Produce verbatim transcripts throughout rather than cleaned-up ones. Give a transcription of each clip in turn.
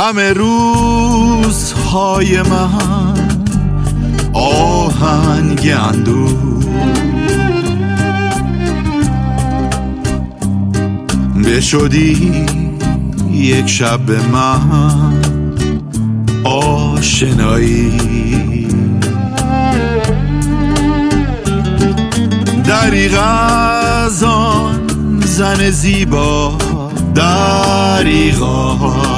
همه روزهای من آهنگ اندوه بشدی یک شب به من آشنایی، دریغ از آن زن زیبا، دریغا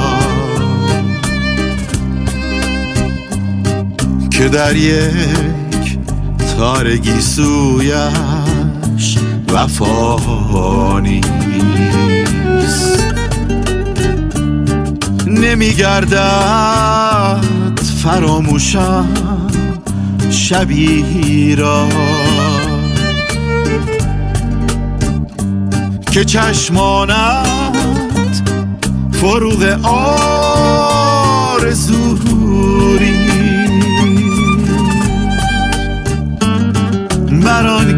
که در یک تارگی سویش وفا نیست. نمیگردد فراموشم شبی را که چشمانت فروغ آرزوری مران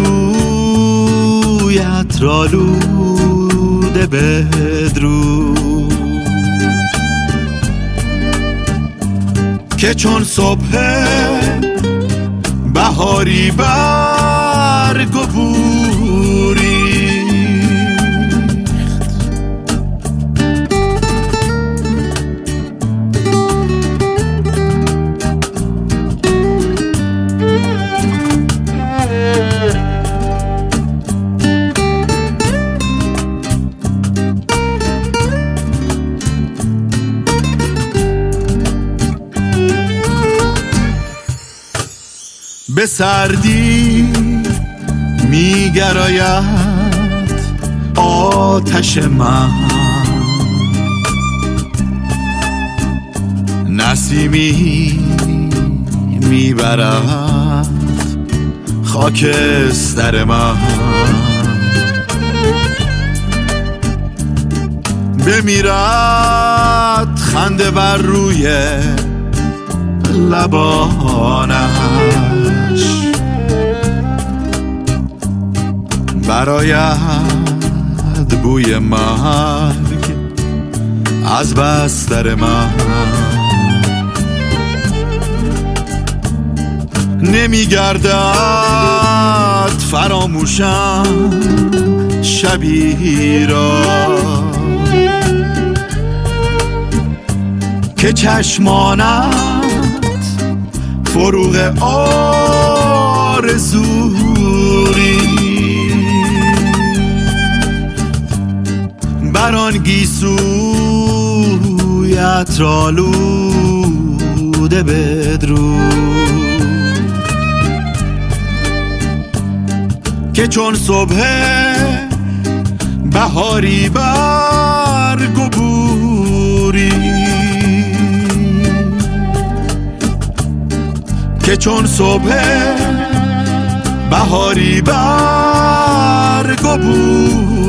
گیسویت را لوده بدرو که چون صبح بهاری برگ و بوری به سردی میگراید آتش من، نسیمی میبرد خاکستر من. بمیرد خنده بر روی لبانش، براید بوی مرگ از بستر من. نمیگردد فراموشم شبی را که چشمانت فروغ آرزوری بران گیسویت را لوده بدرو که چون صبح بهاری برگ و بوری که چون صبح بهاری برگ و بوری